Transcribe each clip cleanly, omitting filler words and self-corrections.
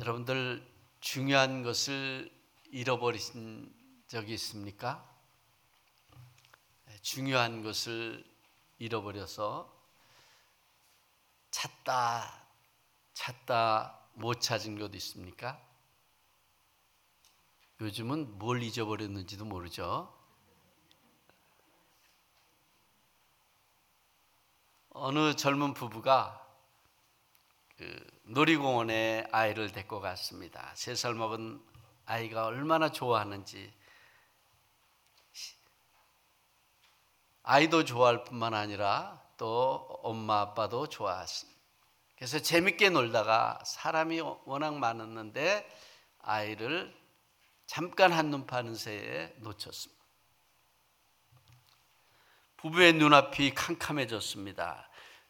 여러분들 중요한 것을 잃어버리신 적이 있습니까? 중요한 것을 잃어버려서 찾다 못 찾은 것도 있습니까? 요즘은 뭘 잊어버렸는지도 모르죠. 어느 젊은 부부가 놀이공원에 아이를 데리고 갔습니다. 3살 먹은 아이가 얼마나 좋아하는지, 아이도 좋아할 뿐만 아니라 또 엄마 아빠도 좋아했습니다. 그래서 재밌게 놀다가 사람이 워낙 많았는데 아이를 잠깐 한눈 파는 새에 놓쳤습니다. 부부의 눈앞이 캄캄해졌습니다.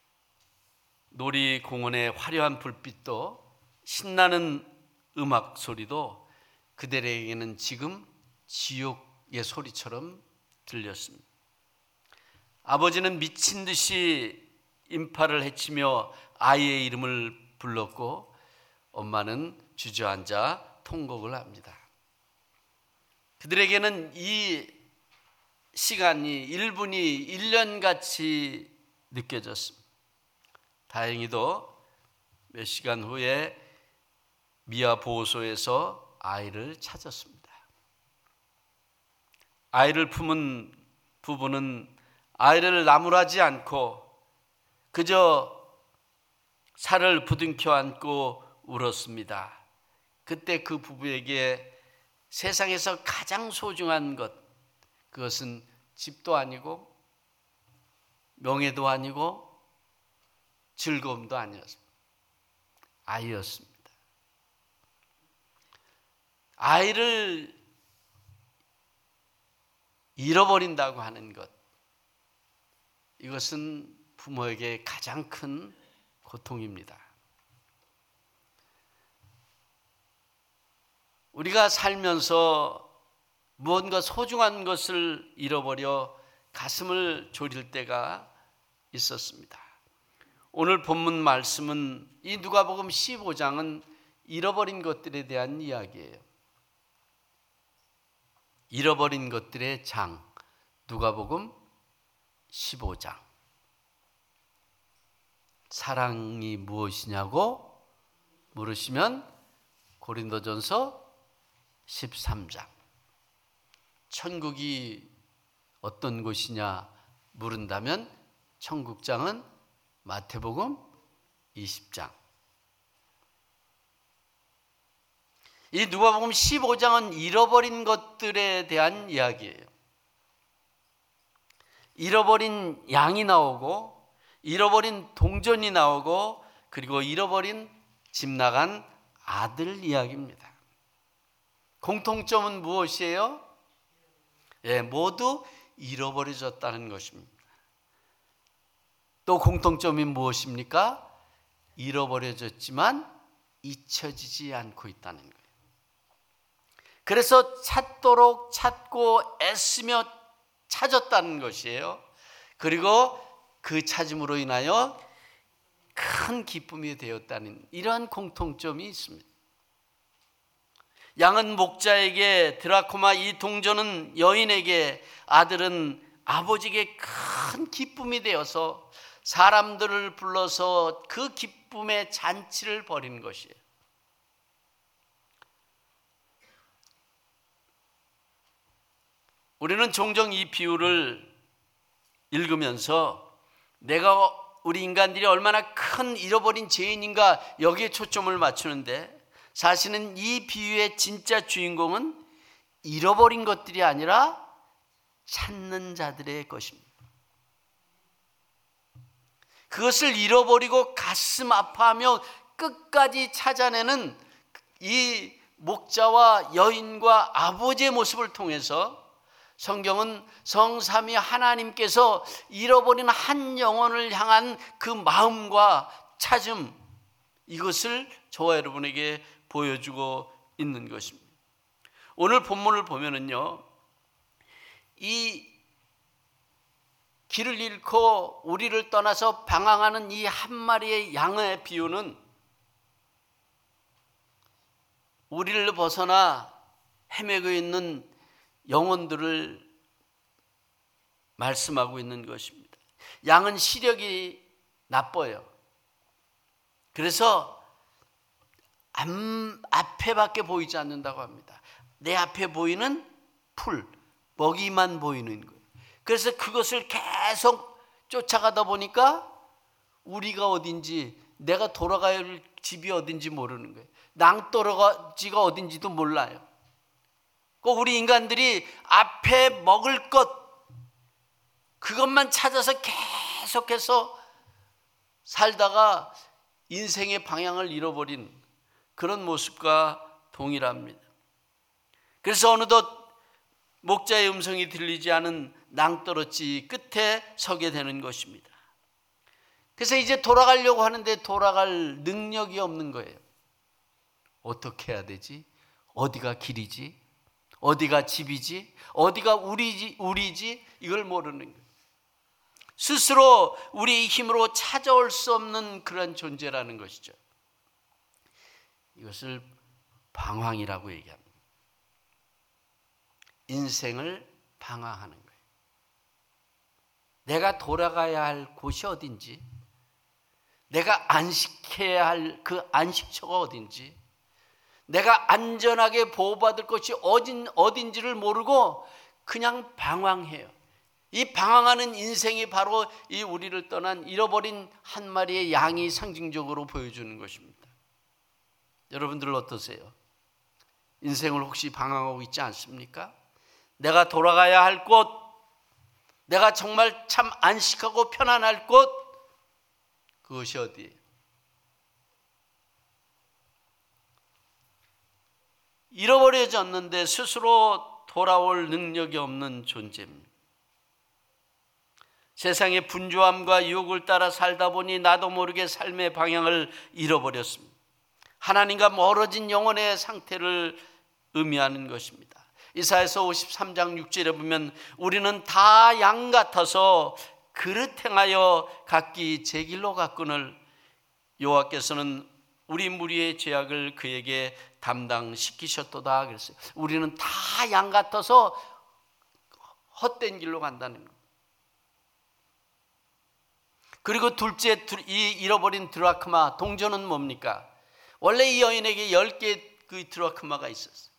놀이공원의 화려한 불빛도 신나는 음악 소리도 그들에게는 지금 지옥의 소리처럼 들렸습니다. 아버지는 미친 듯이 인파를 헤치며 아이의 이름을 불렀고 엄마는 주저앉아 통곡을 합니다. 그들에게는 이 시간이 1분이 1년같이 느껴졌습니다. 다행히도 몇 시간 후에 미아 보호소에서 아이를 찾았습니다. 아이를 품은 부부는 아이를 나무라지 않고 그저 살을 부둥켜 안고 울었습니다. 그때 그 부부에게 세상에서 가장 소중한 것, 그것은 집도 아니고 명예도 아니고 즐거움도 아니었습니다. 아이였습니다. 아이를 잃어버린다고 하는 것, 이것은 부모에게 가장 큰 고통입니다. 우리가 살면서 무언가 소중한 것을 잃어버려 가슴을 졸일 때가 있었습니다. 오늘 본문 말씀은 이 누가복음 15장은 잃어버린 것들에 대한 이야기예요. 잃어버린 것들의 장, 누가복음 15장. 사랑이 무엇이냐고 물으시면 고린도전서 13장. 천국이 어떤 곳이냐 물은다면 천국장은 마태복음 20장. 이 누가복음 15장은 잃어버린 것들에 대한 이야기예요. 잃어버린 양이 나오고 잃어버린 동전이 나오고 그리고 잃어버린 집 나간 아들 이야기입니다. 공통점은 무엇이에요? 모두 잃어버려졌다는 것입니다. 또 공통점이 무엇입니까? 잃어버려졌지만 잊혀지지 않고 있다는 거예요. 그래서 찾도록 찾고 애쓰며 찾았다는 것이에요. 그리고 그 찾음으로 인하여 큰 기쁨이 되었다는 이러한 공통점이 있습니다. 양은 목자에게, 드라코마 이 동전은 여인에게, 아들은 아버지에게 큰 기쁨이 되어서 사람들을 불러서 그 기쁨의 잔치를 벌이는 것이에요. 우리는 종종 이 비유를 읽으면서 내가 우리 인간들이 얼마나 큰 잃어버린 죄인인가 여기에 초점을 맞추는데 사실은 이 비유의 진짜 주인공은 잃어버린 것들이 아니라 찾는 자들의 것입니다. 그것을 잃어버리고 가슴 아파하며 끝까지 찾아내는 이 목자와 여인과 아버지의 모습을 통해서 성경은 성삼위 하나님께서 잃어버린 한 영혼을 향한 그 마음과 찾음, 이것을 저와 여러분에게 보여주고 있는 것입니다. 오늘 본문을 보면은요, 이 길을 잃고 우리를 떠나서 방황하는 이 한 마리의 양의 비유는 우리를 벗어나 헤매고 있는 영혼들을 말씀하고 있는 것입니다. 양은 시력이 나빠요. 그래서 앞에밖에 보이지 않는다고 합니다. 내 앞에 보이는 풀, 먹이만 보이는 거예요. 그래서 그것을 계속 쫓아가다 보니까 우리가 어딘지, 내가 돌아가야 할 집이 어딘지 모르는 거예요. 낭떠러지가 어딘지도 몰라요. 우리 인간들이 앞에 먹을 것, 그것만 찾아서 계속해서 살다가 인생의 방향을 잃어버린 그런 모습과 동일합니다. 그래서 어느덧 목자의 음성이 들리지 않은 낭떠러지 끝에 서게 되는 것입니다. 그래서 이제 돌아가려고 하는데 돌아갈 능력이 없는 거예요. 어떻게 해야 되지? 어디가 길이지? 어디가 집이지? 어디가 우리지? 이걸 모르는 거예요. 스스로 우리의 힘으로 찾아올 수 없는 그런 존재라는 것이죠. 이것을 방황이라고 얘기합니다. 인생을 방황하는 거예요. 내가 돌아가야 할 곳이 어딘지, 내가 안식해야 할 그 안식처가 어딘지, 내가 안전하게 보호받을 것이 어딘지를 모르고 그냥 방황해요. 이 방황하는 인생이 바로 이 우리를 떠난 잃어버린 한 마리의 양이 상징적으로 보여주는 것입니다. 여러분들 어떠세요? 인생을 혹시 방황하고 있지 않습니까? 내가 돌아가야 할 곳, 내가 정말 참 안식하고 편안할 곳, 그것이 어디예요? 잃어버려졌는데 스스로 돌아올 능력이 없는 존재입니다. 세상의 분주함과 유혹을 따라 살다 보니 나도 모르게 삶의 방향을 잃어버렸습니다. 하나님과 멀어진 영혼의 상태를 의미하는 것입니다. 이사야서 53장 6절에 보면 우리는 다 양 같아서 그릇 행하여 각기 제 길로 갔거늘 여호와께서는 우리 무리의 죄악을 그에게 담당시키셨도다 그랬어요. 우리는 다 양 같아서 헛된 길로 간다는 것. 그리고 둘째, 이 잃어버린 드라크마, 동전은 뭡니까? 원래 이 여인에게 10개 그 드라크마가 있었어요.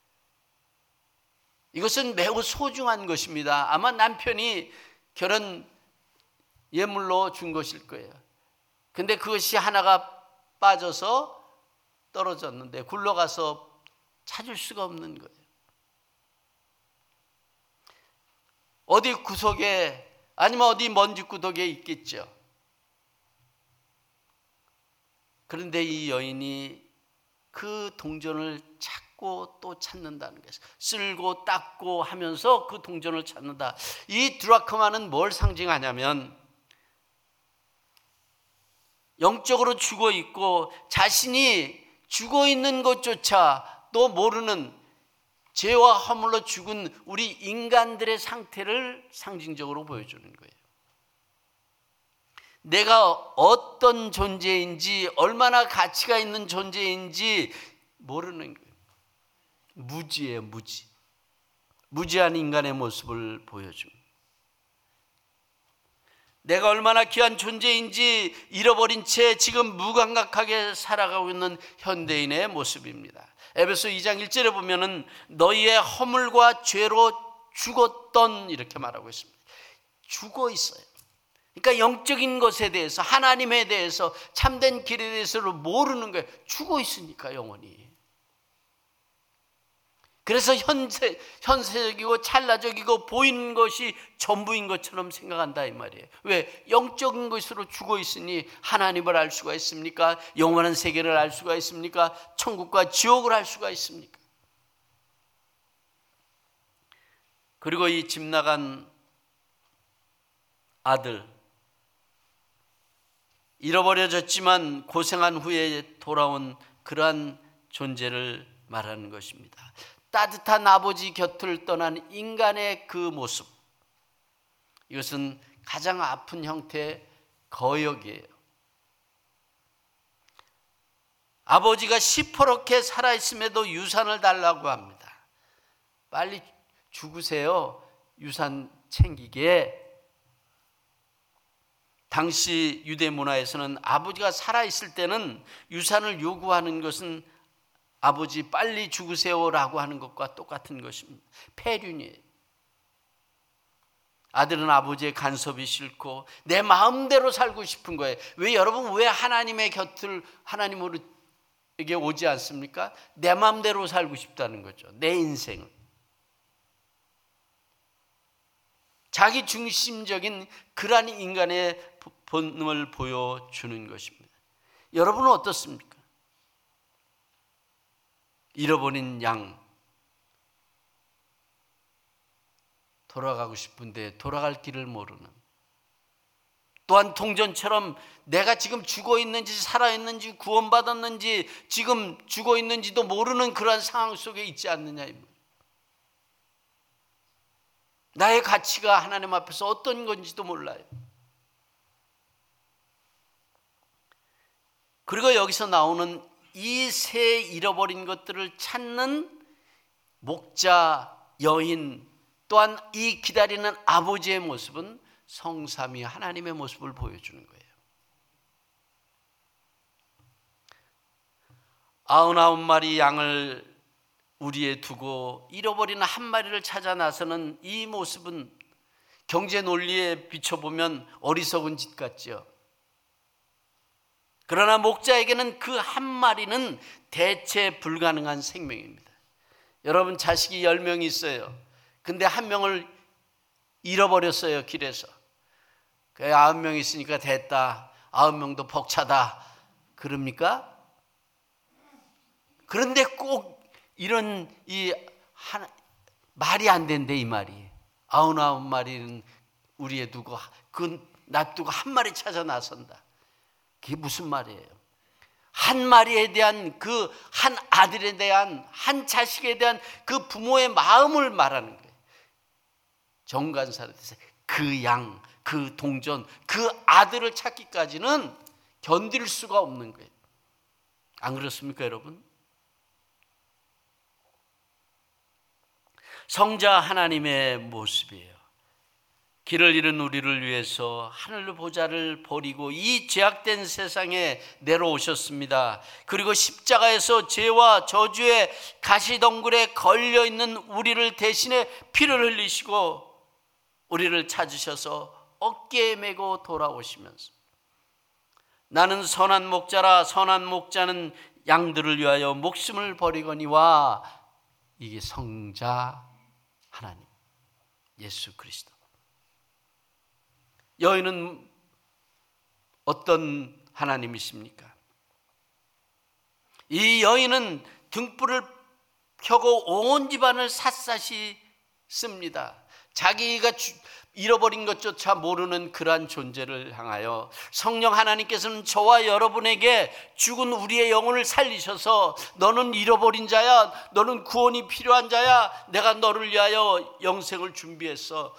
이것은 매우 소중한 것입니다. 아마 남편이 결혼 예물로 준 것일 거예요. 근데 그것이 하나가 빠져서 떨어졌는데 굴러가서 찾을 수가 없는 거예요. 어디 구석에 아니면 어디 먼지 구석에 있겠죠. 그런데 이 여인이 그 동전을 찾고 또 찾는다는 것이에요. 쓸고 닦고 하면서 그 동전을 찾는다. 이 드라크마는 뭘 상징하냐면 영적으로 죽어 있고 자신이 죽어 있는 것조차 또 모르는 죄와 허물로 죽은 우리 인간들의 상태를 상징적으로 보여주는 거예요. 내가 어떤 존재인지, 얼마나 가치가 있는 존재인지 모르는 거예요. 무지예요, 무지. 무지한 인간의 모습을 보여줍니다. 내가 얼마나 귀한 존재인지 잃어버린 채 지금 무감각하게 살아가고 있는 현대인의 모습입니다. 에베소 2장 1절에 보면은 너희의 허물과 죄로 죽었던 이렇게 말하고 있습니다. 죽어 있어요. 그러니까 영적인 것에 대해서, 하나님에 대해서, 참된 길에 대해서를 모르는 거예요. 죽어 있으니까 영혼이. 그래서 현세적이고 찰나적이고 보이는 것이 전부인 것처럼 생각한다 이 말이에요. 왜? 영적인 것으로 죽어 있으니 하나님을 알 수가 있습니까? 영원한 세계를 알 수가 있습니까? 천국과 지옥을 알 수가 있습니까? 그리고 이 집 나간 아들, 잃어버려졌지만 고생한 후에 돌아온 그러한 존재를 말하는 것입니다. 따뜻한 아버지 곁을 떠난 인간의 그 모습, 이것은 가장 아픈 형태의 거역이에요. 아버지가 시퍼렇게 살아있음에도 유산을 달라고 합니다. 빨리 죽으세요. 유산 챙기게. 당시 유대 문화에서는 아버지가 살아있을 때는 유산을 요구하는 것은 아버지 빨리 죽으세요라고 하는 것과 똑같은 것입니다. 폐륜이에요. 아들은 아버지의 간섭이 싫고 내 마음대로 살고 싶은 거예요. 여러분 왜 하나님의 곁을 하나님에게 오지 않습니까? 내 마음대로 살고 싶다는 거죠. 내 인생을. 자기 중심적인 그러한 인간의 본능을 보여주는 것입니다. 여러분은 어떻습니까? 잃어버린 양, 돌아가고 싶은데 돌아갈 길을 모르는, 또한 동전처럼 내가 지금 죽어있는지 살아있는지 구원받았는지 지금 죽어있는지도 모르는 그러한 상황 속에 있지 않느냐. 나의 가치가 하나님 앞에서 어떤 건지도 몰라요. 그리고 여기서 나오는 이 세 잃어버린 것들을 찾는 목자, 여인, 또한 이 기다리는 아버지의 모습은 성삼위 하나님의 모습을 보여주는 거예요. 99마리 양을 우리에 두고 잃어버린 한 마리를 찾아 나서는 이 모습은 경제 논리에 비춰보면 어리석은 짓 같죠. 그러나 목자에게는 그 한 마리는 대체 불가능한 생명입니다. 여러분 자식이 10명이 있어요. 근데 한 명을 잃어버렸어요. 길에서. 9명 있으니까 됐다. 9명도 벅차다. 그럽니까? 그런데 꼭 이런 말이 안 된대. 이 말이 99마리는 우리에 두고 놔두고 한 마리 찾아 나선다. 그게 무슨 말이에요? 한 마리에 대한 그 한 아들에 대한 한 자식에 대한 그 부모의 마음을 말하는 거예요. 정관사를 그 양, 그 동전, 그 아들을 찾기까지는 견딜 수가 없는 거예요. 안 그렇습니까, 여러분? 성자 하나님의 모습이에요. 길을 잃은 우리를 위해서 하늘 보좌를 버리고 이 죄악된 세상에 내려오셨습니다. 그리고 십자가에서 죄와 저주의 가시덩굴에 걸려있는 우리를 대신에 피를 흘리시고 우리를 찾으셔서 어깨에 메고 돌아오시면서 나는 선한 목자라 선한 목자는 양들을 위하여 목숨을 버리거니와 이게 성자 하나님 예수 그리스도. 여인은 어떤 하나님이십니까? 이 여인은 등불을 켜고 온 집안을 샅샅이 씁니다. 자기가 잃어버린 것조차 모르는 그러한 존재를 향하여 성령 하나님께서는 저와 여러분에게 죽은 우리의 영혼을 살리셔서 너는 잃어버린 자야, 너는 구원이 필요한 자야, 내가 너를 위하여 영생을 준비했어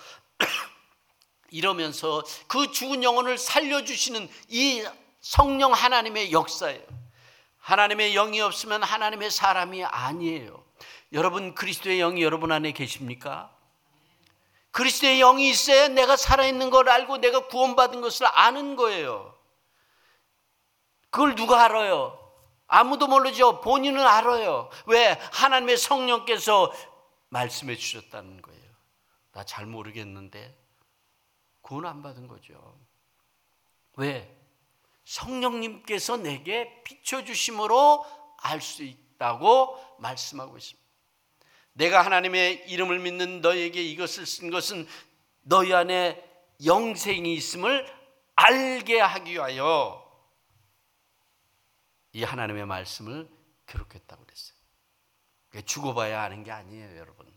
이러면서 그 죽은 영혼을 살려주시는 이 성령 하나님의 역사예요. 하나님의 영이 없으면 하나님의 사람이 아니에요. 여러분 그리스도의 영이 여러분 안에 계십니까? 그리스도의 영이 있어야 내가 살아있는 걸 알고 내가 구원받은 것을 아는 거예요. 그걸 누가 알아요? 아무도 모르죠. 본인은 알아요. 왜? 하나님의 성령께서 말씀해 주셨다는 거예요. 나 잘 모르겠는데 구원 안 받은 거죠. 왜? 성령님께서 내게 비춰주심으로 알 수 있다고 말씀하고 있습니다. 내가 하나님의 이름을 믿는 너에게 이것을 쓴 것은 너희 안에 영생이 있음을 알게 하기 위하여 이 하나님의 말씀을 기록했다고 그랬어요. 죽어봐야 아는 게 아니에요, 여러분.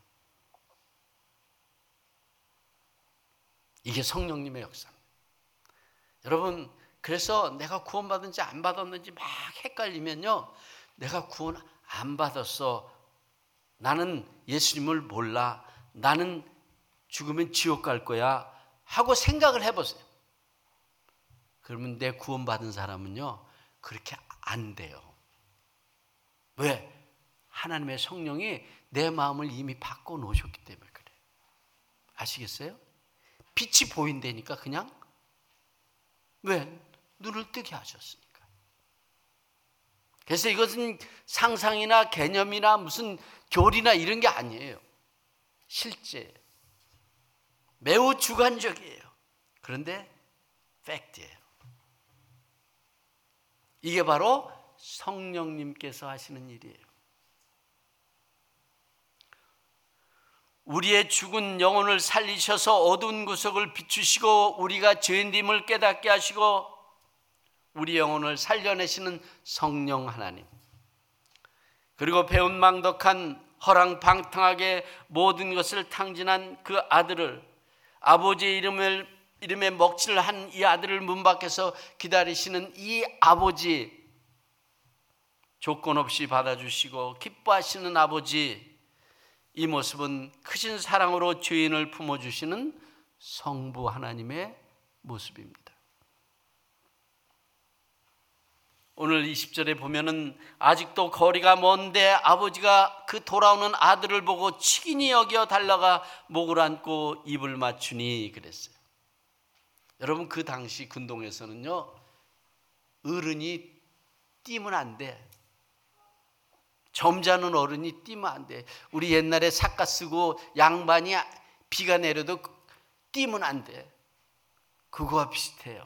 이게 성령님의 역사입니다. 여러분, 그래서 내가 구원받은지 안 받았는지 막 헷갈리면요, 내가 구원 안 받았어, 나는 예수님을 몰라, 나는 죽으면 지옥 갈 거야 하고 생각을 해보세요. 그러면 내 구원받은 사람은요 그렇게 안 돼요. 하나님의 성령이 내 마음을 이미 바꿔 놓으셨기 때문에 그래요. 아시겠어요? 빛이 보인다니까 그냥. 왜? 눈을 뜨게 하셨으니까. 그래서 이것은 상상이나 개념이나 무슨 교리나 이런 게 아니에요. 실제 매우 주관적이에요. 그런데 팩트예요. 이게 바로 성령님께서 하시는 일이에요. 우리의 죽은 영혼을 살리셔서 어두운 구석을 비추시고 우리가 죄인됨을 깨닫게 하시고 우리 영혼을 살려내시는 성령 하나님, 그리고 배은망덕한 허랑방탕하게 모든 것을 탕진한 그 아들을, 아버지의 이름에 먹칠을 한 이 아들을 문 밖에서 기다리시는 이 아버지, 조건 없이 받아주시고 기뻐하시는 아버지, 이 모습은 크신 사랑으로 죄인을 품어주시는 성부 하나님의 모습입니다. 오늘 20절에 보면은 아직도 거리가 먼데 아버지가 그 돌아오는 아들을 보고 치긴히 여겨 달려가 목을 안고 입을 맞추니 그랬어요. 여러분, 그 당시 근동에서는요, 어른이 뛰면 안 돼. 점잖은 어른이 뛰면 안 돼. 우리 옛날에 삿갓 쓰고 양반이 비가 내려도 뛰면 안 돼. 그거와 비슷해요.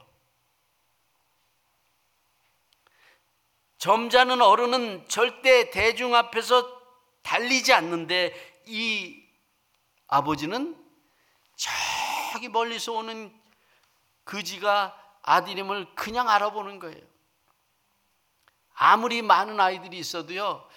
점잖은 어른은 절대 대중 앞에서 달리지 않는데 이 아버지는 저기 멀리서 오는 그지가 아들임을 그냥 알아보는 거예요. 아무리 많은 아이들이 있어도요,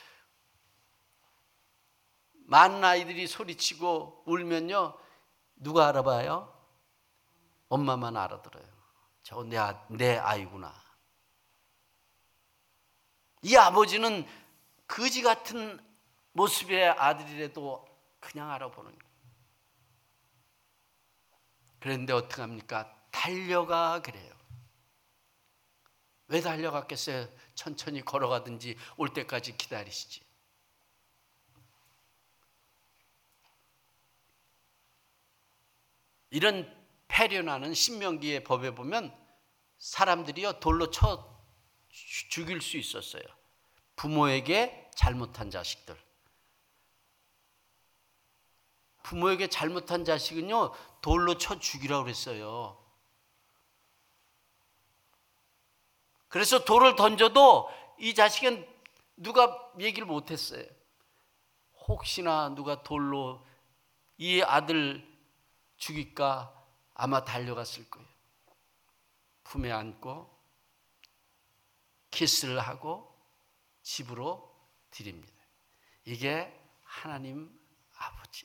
많은 아이들이 소리치고 울면요, 누가 알아봐요? 엄마만 알아들어요. 저거 내 아이구나. 이 아버지는 거지 같은 모습의 아들이라도 그냥 알아보는 거예요. 그런데 어떡합니까? 달려가 그래요. 왜 달려갔겠어요? 천천히 걸어가든지 올 때까지 기다리시지. 이런 패륜하는 신명기의 법에 보면 사람들이요, 돌로 쳐 죽일 수 있었어요. 부모에게 잘못한 자식들. 부모에게 잘못한 자식은요, 돌로 쳐 죽이라고 그랬어요. 그래서 돌을 던져도 이 자식은 누가 얘기를 못했어요. 혹시나 누가 돌로 이 아들 죽일까 아마 달려갔을 거예요. 품에 안고 키스를 하고 집으로 드립니다. 이게 하나님 아버지.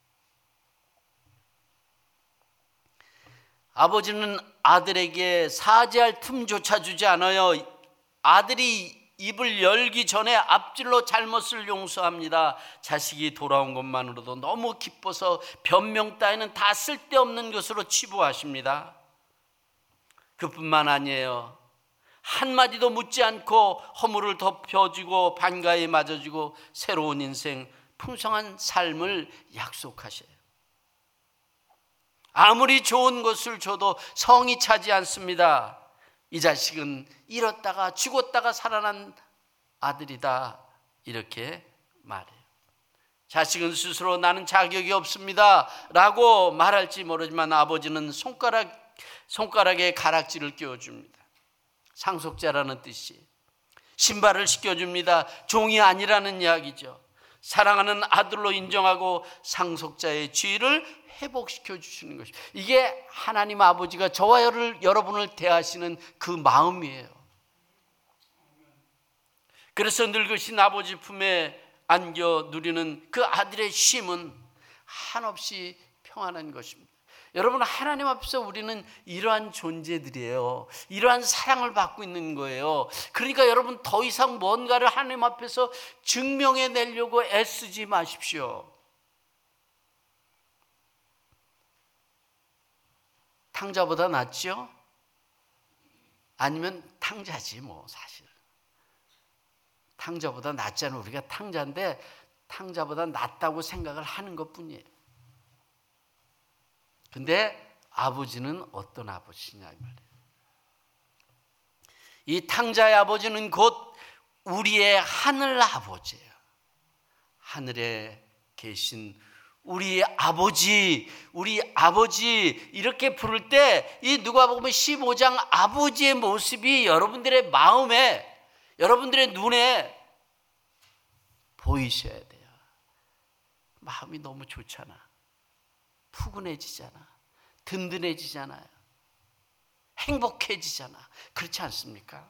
아버지는 아들에게 사죄할 틈조차 주지 않아요. 아들이 입을 열기 전에 앞질러 잘못을 용서합니다. 자식이 돌아온 것만으로도 너무 기뻐서 변명 따위는 다 쓸데없는 것으로 치부하십니다. 그뿐만 아니에요. 한마디도 묻지 않고 허물을 덮여주고 반가에 맞아주고 새로운 인생, 풍성한 삶을 약속하셔요. 아무리 좋은 것을 줘도 성이 차지 않습니다. 이 자식은 잃었다가 죽었다가 살아난 아들이다, 이렇게 말해요. 자식은 스스로 나는 자격이 없습니다 라고 말할지 모르지만 아버지는 손가락에 가락지를 끼워줍니다. 상속자라는 뜻이, 신발을 씻겨줍니다. 종이 아니라는 이야기죠. 사랑하는 아들로 인정하고 상속자의 지위를 회복시켜 주시는 것입니다. 이게 하나님 아버지가 저와 여러분을 대하시는 그 마음이에요. 그래서 늙으신 아버지 품에 안겨 누리는 그 아들의 쉼은 한없이 평안한 것입니다. 여러분, 하나님 앞에서 우리는 이러한 존재들이에요. 이러한 사랑을 받고 있는 거예요. 그러니까 여러분, 더 이상 뭔가를 하나님 앞에서 증명해내려고 애쓰지 마십시오. 탕자보다 낫죠? 아니면 탕자지 뭐 사실. 탕자보다 낫잖아. 우리가 탕자인데 탕자보다 낫다고 생각을 하는 것뿐이에요. 근데 아버지는 어떤 아버지냐 이 말이에요. 이 탕자의 아버지는 곧 우리의 하늘 아버지예요. 하늘에 계신 우리 아버지 이렇게 부를 때 이 누가복음 15장 아버지의 모습이 여러분들의 마음에, 여러분들의 눈에 보이셔야 돼요. 마음이 너무 좋잖아. 푸근해지잖아. 든든해지잖아요. 행복해지잖아. 그렇지 않습니까?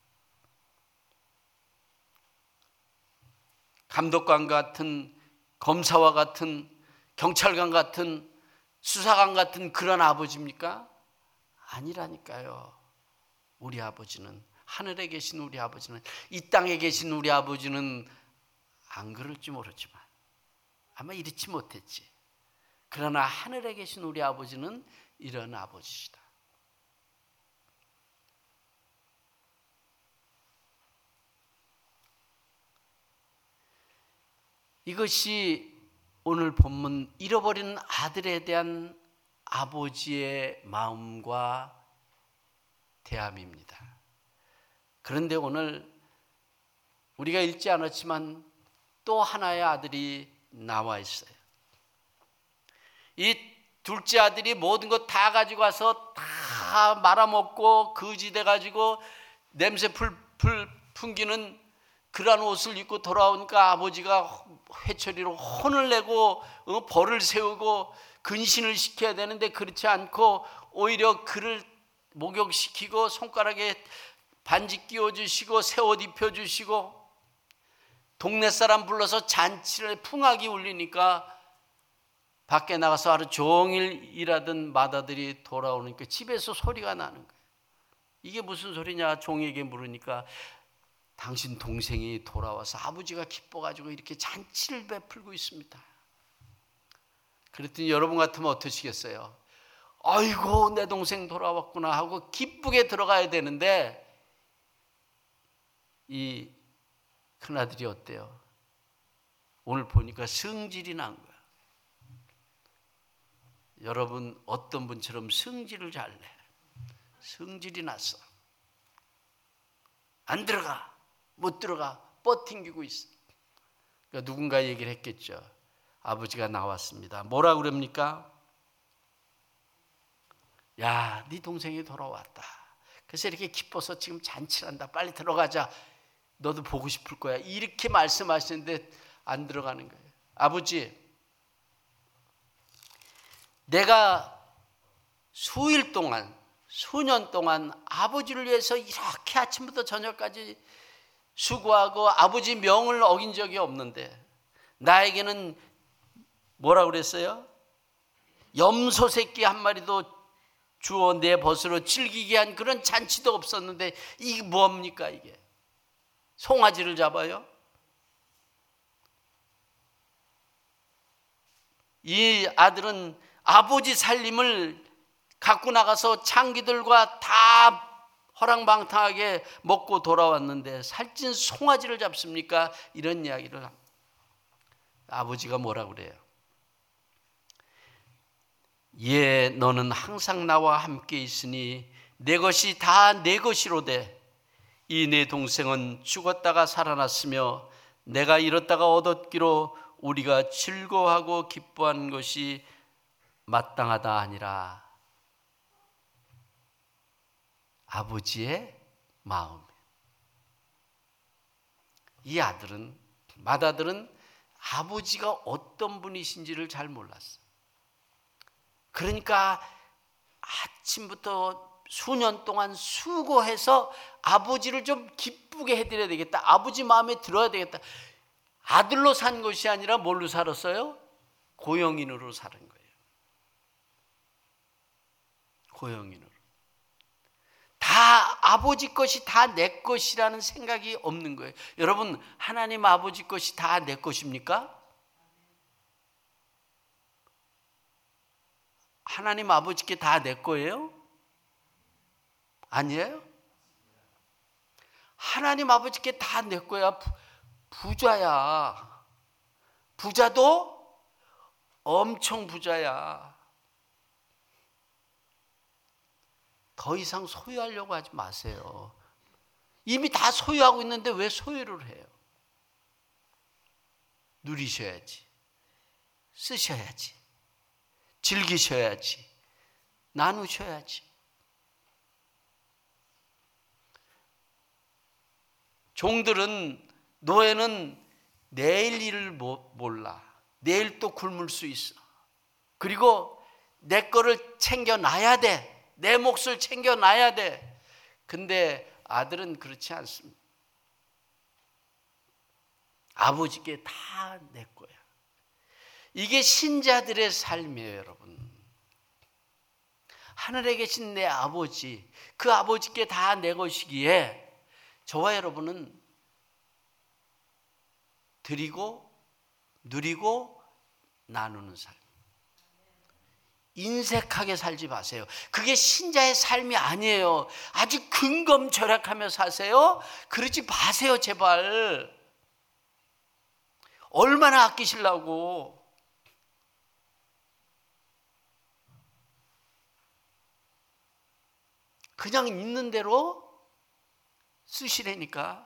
감독관 같은, 검사와 같은, 경찰관 같은, 수사관 같은 그런 아버지입니까? 아니라니까요. 우리 아버지는, 하늘에 계신 우리 아버지는, 이 땅에 계신 우리 아버지는 안 그럴지 모르지만 아마 이렇지 못했지. 그러나 하늘에 계신 우리 아버지는 이런 아버지시다. 이것이 오늘 본문 잃어버린 아들에 대한 아버지의 마음과 대함입니다. 그런데 오늘 우리가 읽지 않았지만 또 하나의 아들이 나와 있어요. 이 둘째 아들이 모든 것 다 가지고 와서 다 말아먹고 거지돼 가지고 냄새 풀풀 풍기는 그러한 옷을 입고 돌아오니까 아버지가 회초리로 혼을 내고 벌을 세우고 근신을 시켜야 되는데 그렇지 않고 오히려 그를 목욕시키고 손가락에 반지 끼워주시고 새 옷 입혀주시고 동네 사람 불러서 잔치를 풍악이 울리니까 밖에 나가서 하루 종일 일하던 맏아들이 돌아오니까 집에서 소리가 나는 거예요. 이게 무슨 소리냐 종에게 물으니까 당신 동생이 돌아와서 아버지가 기뻐가지고 이렇게 잔치를 베풀고 있습니다. 그랬더니 여러분 같으면 어떠시겠어요? 아이고 내 동생 돌아왔구나 하고 기쁘게 들어가야 되는데 이 큰아들이 어때요? 오늘 보니까 성질이 난 거야. 여러분 어떤 분처럼 성질을 잘 내. 성질이 났어. 안 들어가. 못 들어가. 뻗팅기고 있어. 그러니까 누군가 얘기를 했겠죠. 아버지가 나왔습니다. 뭐라 그럽니까? 야, 네 동생이 돌아왔다. 그래서 이렇게 기뻐서 지금 잔치를 한다. 빨리 들어가자. 너도 보고 싶을 거야. 이렇게 말씀하시는데 안 들어가는 거예요. 아버지, 내가 수일 동안, 수년 동안 아버지를 위해서 이렇게 아침부터 저녁까지 수고하고 아버지 명을 어긴 적이 없는데 나에게는 뭐라 그랬어요? 염소 새끼 한 마리도 주어 내 벗으로 즐기게 한 그런 잔치도 없었는데 이게 뭡니까 이게? 송아지를 잡아요? 이 아들은 아버지 살림을 갖고 나가서 창기들과 다 허랑방탕하게 먹고 돌아왔는데 살찐 송아지를 잡습니까? 이런 이야기를 합니다. 아버지가 뭐라 그래요? 예, 너는 항상 나와 함께 있으니 내 것이 다 내 것이로되 이 내 동생은 죽었다가 살아났으며 내가 잃었다가 얻었기로 우리가 즐거워하고 기뻐한 것이 마땅하다 하니라. 아버지의 마음. 이 아들은, 맏아들은 아버지가 어떤 분이신지를 잘 몰랐어. 그러니까 아침부터 수년 동안 수고해서 아버지를 좀 기쁘게 해드려야 되겠다. 아버지 마음에 들어야 되겠다. 아들로 산 것이 아니라 뭘로 살았어요? 고용인으로 사는 거예요. 고용인으로. 다 아버지 것이 다 내 것이라는 생각이 없는 거예요. 여러분, 하나님 아버지 것이 다 내 것입니까? 하나님 아버지께 다 내 거예요? 아니에요? 하나님 아버지께 다 내 거야. 부자야. 부자도 엄청 부자야. 더 이상 소유하려고 하지 마세요. 이미 다 소유하고 있는데 왜 소유를 해요? 누리셔야지. 쓰셔야지. 즐기셔야지. 나누셔야지. 종들은, 노예는 내일 일을 몰라. 내일 또 굶을 수 있어. 그리고 내 거를 챙겨놔야 돼. 내 몫을 챙겨놔야 돼. 근데 아들은 그렇지 않습니다. 아버지께 다 내 거야. 이게 신자들의 삶이에요, 여러분. 하늘에 계신 내 아버지, 그 아버지께 다 내 것이기에 저와 여러분은 드리고 누리고 나누는 삶. 인색하게 살지 마세요. 그게 신자의 삶이 아니에요. 아주 근검절약하며 사세요. 그러지 마세요, 제발. 얼마나 아끼시려고. 그냥 있는 대로 쓰시라니까.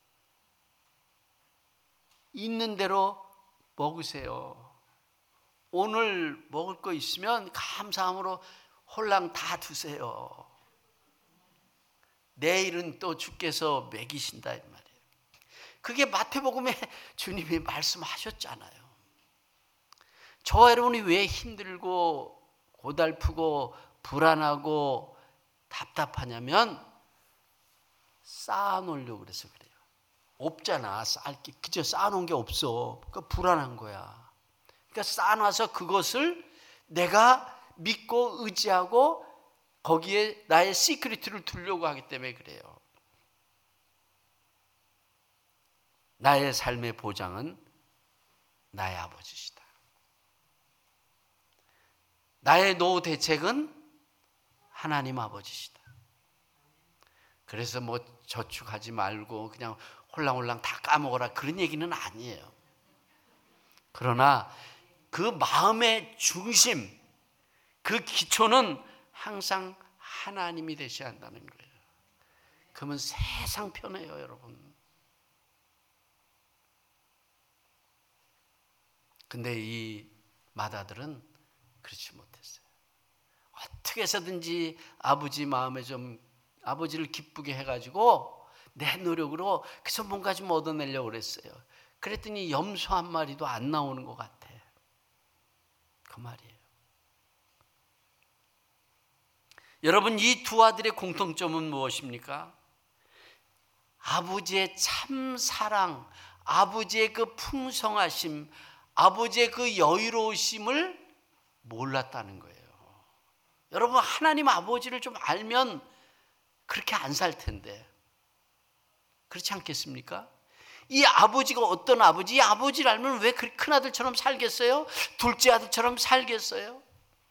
있는 대로 먹으세요. 오늘 먹을 거 있으면 감사함으로 홀랑 다 드세요. 내일은 또 주께서 먹이신다 이 말이에요. 그게 마태복음에 주님이 말씀하셨잖아요. 저와 여러분이 왜 힘들고 고달프고 불안하고 답답하냐면 쌓아놓으려고 그래서 그래요. 없잖아. 쌓을게. 그저 쌓아놓은 게 없어. 그러니까 불안한 거야. 그러니까 쌓아놔서 그것을 내가 믿고 의지하고 거기에 나의 시크릿을 두려고 하기 때문에 그래요. 나의 삶의 보장은 나의 아버지시다. 나의 노후 대책은 하나님 아버지시다. 그래서 뭐 저축하지 말고 그냥 홀랑홀랑 다 까먹어라 그런 얘기는 아니에요. 그러나 그 마음의 중심, 그 기초는 항상 하나님이 되셔야 한다는 거예요. 그러면 세상 편해요, 여러분. 근데 이 맏아들은 그렇지 못했어요. 어떻게 해서든지 아버지 마음에 좀 아버지를 기쁘게 해가지고 내 노력으로 그래서 뭔가 좀 얻어내려고 그랬어요. 그랬더니 염소 한 마리도 안 나오는 것 같아. 그 말이에요. 여러분, 이 두 아들의 공통점은 무엇입니까? 아버지의 참 사랑, 아버지의 그 풍성하심, 아버지의 그 여유로우심을 몰랐다는 거예요. 여러분, 하나님 아버지를 좀 알면 그렇게 안 살 텐데. 그렇지 않겠습니까? 이 아버지가 어떤 아버지? 이 아버지를 알면 왜 그 큰아들처럼 살겠어요? 둘째 아들처럼 살겠어요?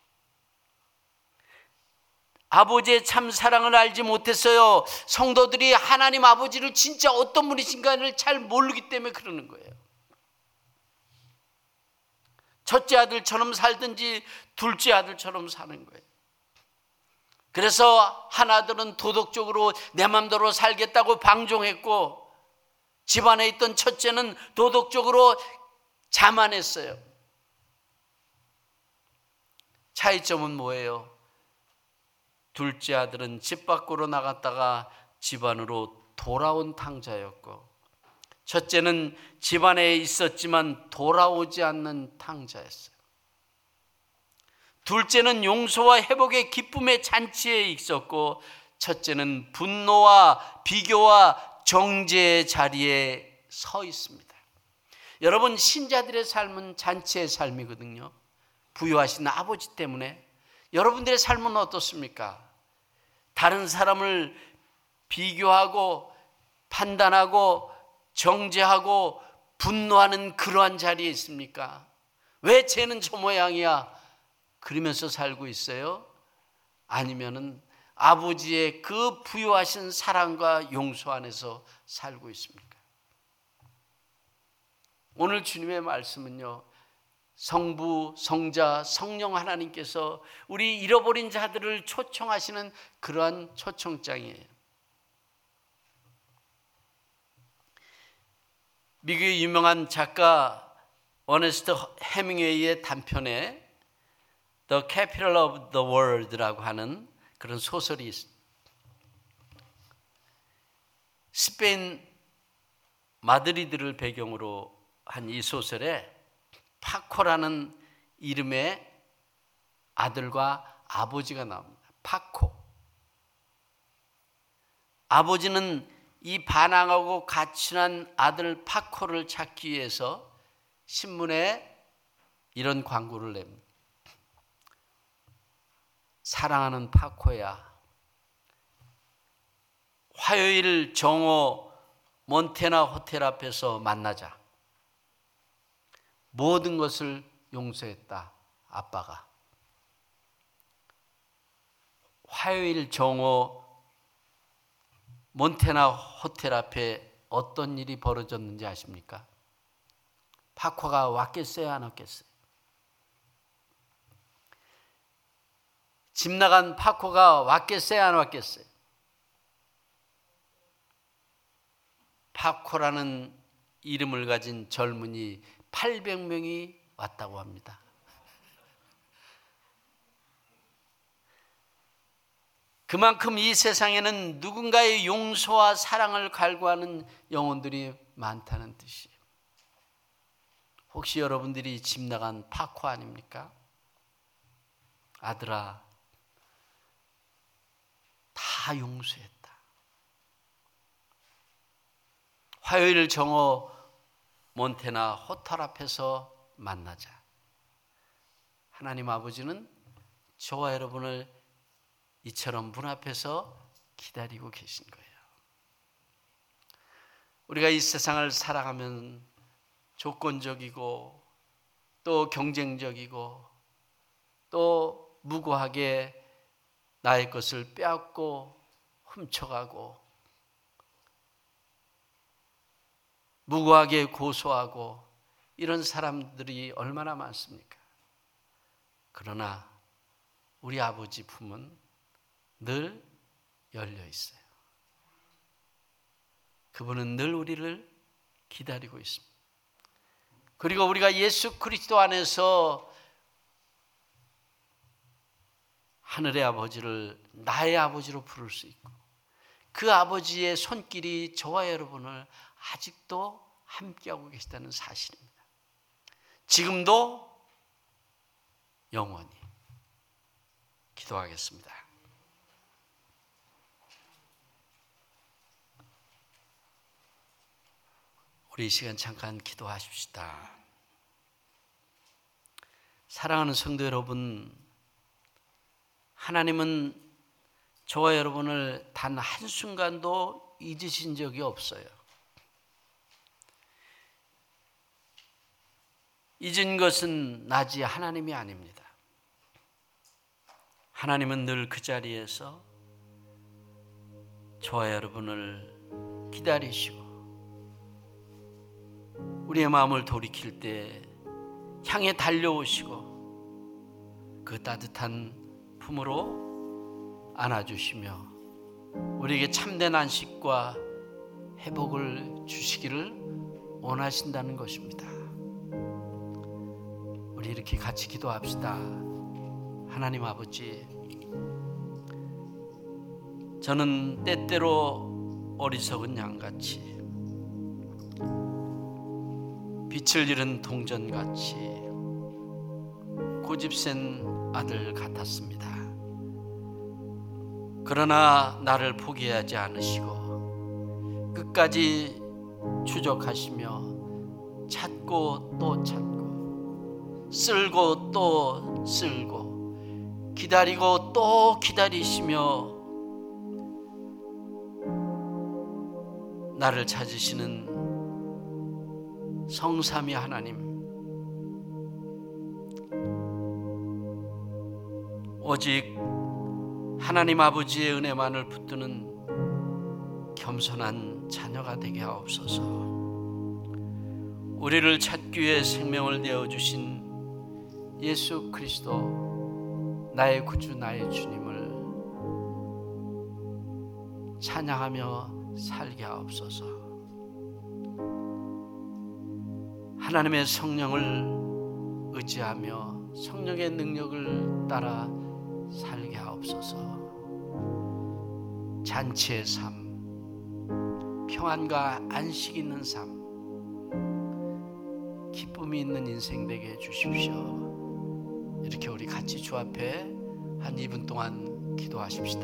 아버지의 참 사랑을 알지 못했어요. 성도들이 하나님 아버지를 진짜 어떤 분이신가를 잘 모르기 때문에 그러는 거예요. 첫째 아들처럼 살든지 둘째 아들처럼 사는 거예요. 그래서 한 아들은 도덕적으로 내 맘대로 살겠다고 방종했고 집안에 있던 첫째는 도덕적으로 자만했어요. 차이점은 뭐예요? 둘째 아들은 집 밖으로 나갔다가 집 안으로 돌아온 탕자였고 첫째는 집 안에 있었지만 돌아오지 않는 탕자였어요. 둘째는 용서와 회복의 기쁨의 잔치에 있었고 첫째는 분노와 비교와 정죄의 자리에 서 있습니다. 여러분, 신자들의 삶은 잔치의 삶이거든요. 부유하신 아버지 때문에. 여러분들의 삶은 어떻습니까? 다른 사람을 비교하고 판단하고 정죄하고 분노하는 그러한 자리에 있습니까? 왜 쟤는 저 모양이야? 그러면서 살고 있어요? 아니면은 아버지의 그 부유하신 사랑과 용서 안에서 살고 있습니까? 오늘 주님의 말씀은요, 성부, 성자, 성령 하나님께서 우리 잃어버린 자들을 초청하시는 그러한 초청장이에요. 미국의 유명한 작가 어네스트 해밍웨이의 단편에 The Capital of the World라고 하는 그런 소설이 있습니다. 스페인 마드리드를 배경으로 한 이 소설에 파코라는 이름의 아들과 아버지가 나옵니다. 파코. 아버지는 이 반항하고 가출한 아들 파코를 찾기 위해서 신문에 이런 광고를 냅니다. 사랑하는 파코야, 화요일 정오 몬테나 호텔 앞에서 만나자. 모든 것을 용서했다, 아빠가. 화요일 정오 몬테나 호텔 앞에 어떤 일이 벌어졌는지 아십니까? 파코가 왔겠어요, 안 왔겠어요? 집 나간 파코가 왔겠어요, 안 왔겠어요? 파코라는 이름을 가진 젊은이 800명이 왔다고 합니다. 그만큼 이 세상에는 누군가의 용서와 사랑을 갈구하는 영혼들이 많다는 뜻이에요. 혹시 여러분들이 집 나간 파코 아닙니까? 아들아, 다 용서했다. 화요일 정오 몬테나 호텔 앞에서 만나자. 하나님 아버지는 저와 여러분을 이처럼 문 앞에서 기다리고 계신 거예요. 우리가 이 세상을 살아가면 조건적이고 또 경쟁적이고 또 무고하게 나의 것을 빼앗고 훔쳐가고 무고하게 고소하고 이런 사람들이 얼마나 많습니까? 그러나 우리 아버지 품은 늘 열려 있어요. 그분은 늘 우리를 기다리고 있습니다. 그리고 우리가 예수 그리스도 안에서 하늘의 아버지를 나의 아버지로 부를 수 있고 그 아버지의 손길이 저와 여러분을 아직도 함께하고 계시다는 사실입니다. 지금도 영원히. 기도하겠습니다. 우리 이 시간 잠깐 기도하십시다. 사랑하는 성도 여러분, 하나님은 저와 여러분을 단 한순간도 잊으신 적이 없어요. 잊은 것은 나지 하나님이 아닙니다. 하나님은 늘 그 자리에서 저와 여러분을 기다리시고 우리의 마음을 돌이킬 때 향해 달려오시고 그 따뜻한 품으로 안아주시며 우리에게 참된 안식과 회복을 주시기를 원하신다는 것입니다. 우리 이렇게 같이 기도합시다. 하나님 아버지, 저는 때때로 어리석은 양같이 빛을 잃은 동전같이 고집센 아들 같았습니다. 그러나 나를 포기하지 않으시고 끝까지 추적하시며 찾고 또 찾고 쓸고 또 쓸고 기다리고 또 기다리시며 나를 찾으시는 성삼위 하나님, 오직 하나님 아버지의 은혜만을 붙드는 겸손한 자녀가 되게 하옵소서. 우리를 찾기 위해 생명을 내어주신 예수 그리스도, 나의 구주, 나의 주님을 찬양하며 살게 하옵소서. 하나님의 성령을 의지하며 성령의 능력을 따라 살게 하옵소서. 잔치의 삶, 평안과 안식 있는 삶, 기쁨이 있는 인생 되게 해주십시오. 이렇게 우리 같이 주 앞에 한 2분 동안 기도하십시다.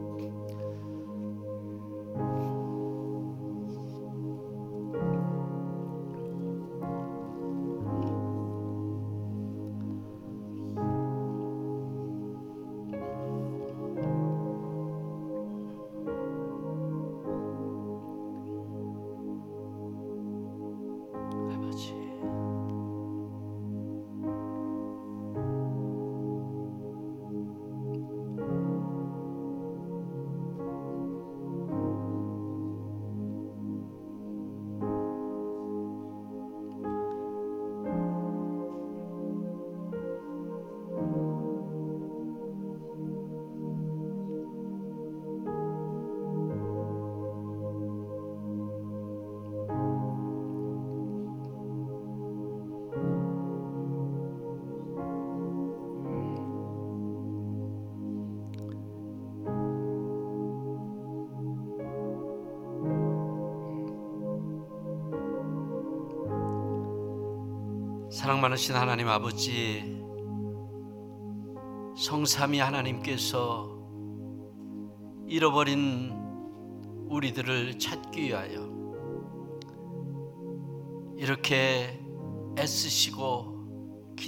사랑 많으신 하나님 아버지, 성삼위 하나님께서 잃어버린 우리들을 찾기 위하여 이렇게 애쓰시고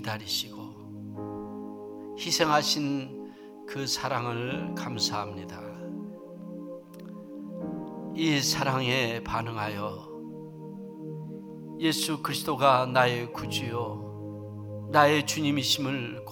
기다리시고 희생하신 그 사랑을 감사합니다. 이 사랑에 반응하여 예수 그리스도가 나의 구주요 나의 주님이심을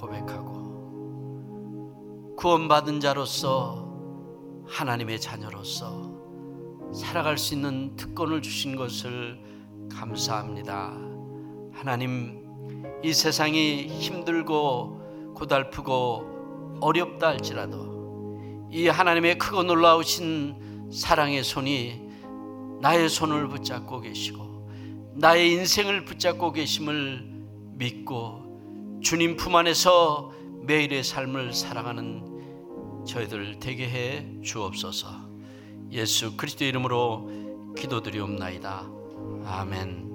고백하고 구원받은 자로서 하나님의 자녀로서 살아갈 수 있는 특권을 주신 것을 감사합니다. 하나님, 이 세상이 힘들고 고달프고 어렵다 할지라도 이 하나님의 크고 놀라우신 사랑의 손이 나의 손을 붙잡고 계시고 나의 인생을 붙잡고 계심을 믿고 주님 품 안에서 매일의 삶을 살아가는 저희들 되게 해 주옵소서. 예수 그리스도 이름으로 기도드리옵나이다. 아멘.